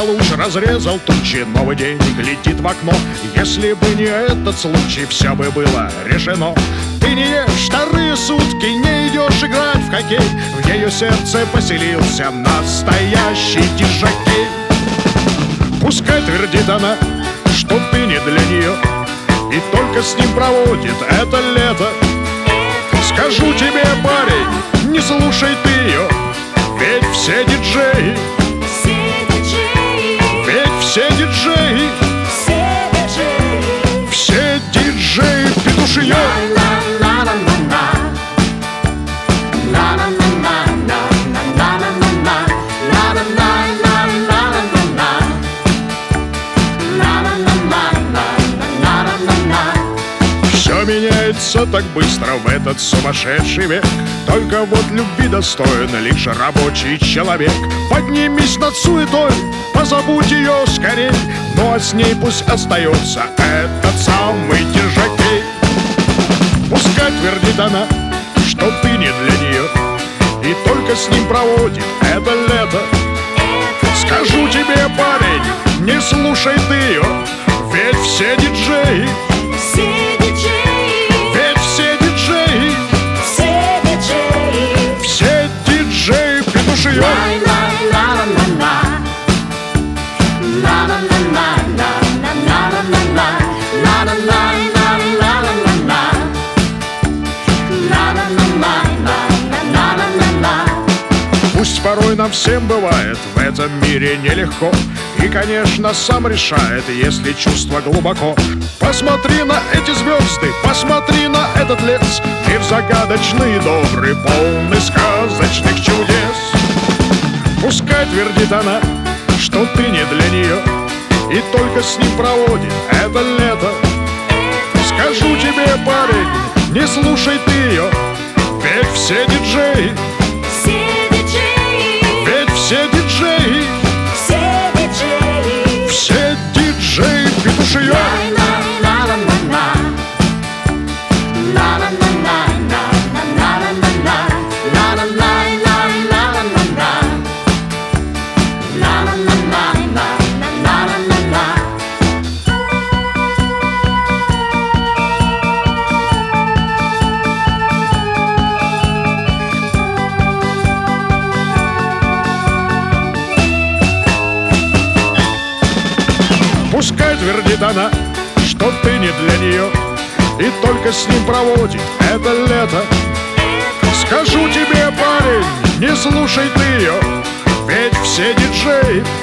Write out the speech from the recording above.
луч разрезал тучи, новый день глядит в окно. Если бы не этот случай, все бы было решено. Ты не ешь вторые сутки, не идешь играть в хоккей. В ее сердце поселился настоящий диджокей. Пускай твердит она, что ты не для нее, и только с ним проводит это лето. Скажу тебе, парень, не слушай ты ее, ведь все диджеи, все диджеи петушье. Все меняется так быстро в этот сумасшедший век. Только вот любви достоин лишь рабочий человек. Поднимись над суетой, позабудь ее скорей. Ну а с ней пусть остается этот самый диджокей. Пускай твердит она, что ты не для нее, и только с ним проводит это лето. Скажу тебе, парень, не слушай ты ее, ведь все диджеи, все диджеи петушье. Пусть порой нам всем бывает в этом мире нелегко, и, конечно, сам решает, если чувство глубоко. Посмотри на эти звезды, посмотри на этот лес. Мир загадочный, добрый, полный сказочных чудес. Пускай твердит она, что ты не для нее, и только с ним проводит это лето. Скажу тебе, парень, не слушай ты ее, ведь все диджеи, все диджеи, все диджеи петушье. Пускай твердит она, что ты не для нее, и только с ним проводит это лето. Скажу тебе, парень, не слушай ты ее, ведь все диджеи,